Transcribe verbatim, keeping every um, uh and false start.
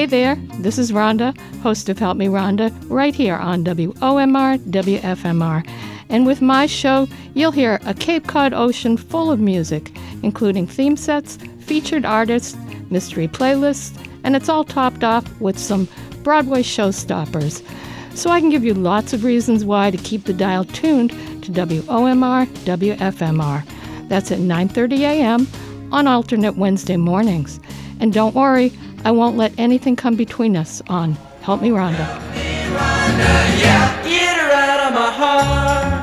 there, this is Rhonda, host of Help Me Rhonda, right here on W O M R, W F M R. And with my show, you'll hear a Cape Cod ocean full of music, including theme sets, featured artists, mystery playlists, and it's all topped off with some Broadway showstoppers. So I can give you lots of reasons why to keep the dial tuned to W O M R, W F M R. That's at nine thirty a.m. on alternate Wednesday mornings. And don't worry, I won't let anything come between us on Help Me Rhonda. Help me, Rhonda, yeah, get her out of my heart.